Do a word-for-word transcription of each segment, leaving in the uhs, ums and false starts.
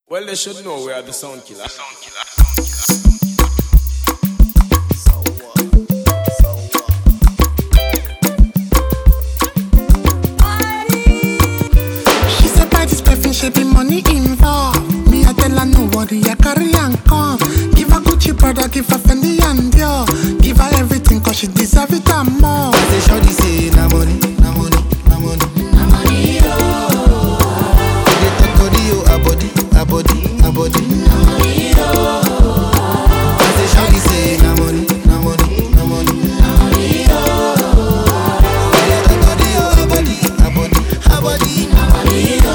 Well, they should know we are the sound killer. The sound killer. She said by this perfume she be money involved. Me I tell her no worry, I carry and come. Give her Gucci brother, give her Fendi and Dior. Give her everything cause she deserve it and more. I say shorty say na money, na money, na money, na money yo. They talk body yo, a body, a body, a body, na money yo. I say shorty say na money, na money, na money, na money yo. They talk body yo, a body, a body, a body, na money yo.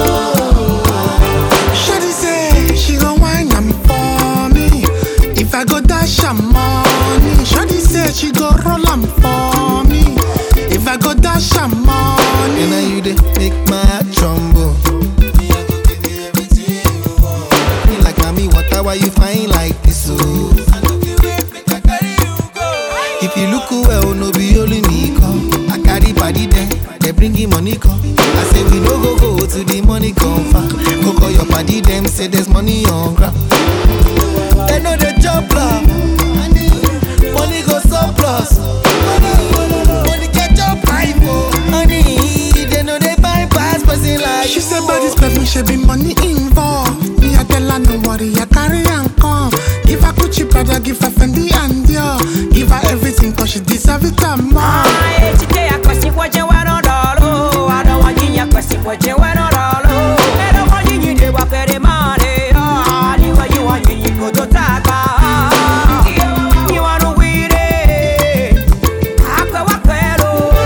Shorty say she gon' wine am for me. If I go dash her money. Shorty say she go roll am for me. If I go dash her money. And now you dey make my heart tremble. Me I go give you everything you want. Me like mommy, water why you fine like this so? I go give you make I carry you go. If you look well, no be only me come. I carry body there, they bring him money come. I say we no go go to the money come far. Go call your body them, say there's money on ground. They know the job plan. Money go surplus. Money catch up life, oh. Honey, they know they bypass person like She said by this perfume she be money involved. Me I tell her no worry, I carry and come. Give her Gucci brother, give her Fendi and Dior. Give her everything cause she deserve it and more. I today I question what you want on all. I don't want you question what you want on all. I don't want you to work for the money. Oh, you want you want you go to talk about. You want to win it. Aqua Aquelo.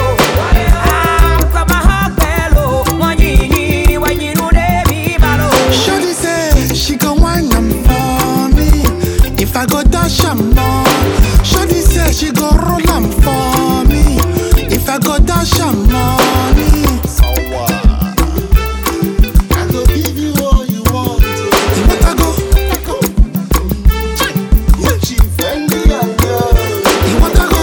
Aqua Mahakelo. When you need, when you know they be malo. Shorty say she gon' wine am for me. If I go dash her money. Shorty say she go roll am for me. If I go dash her money. I go give you all you want. You want to go? Gucci, Fendi, and Dior. You want to go?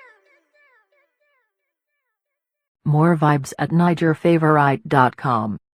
More vibes at niger favorite dot com.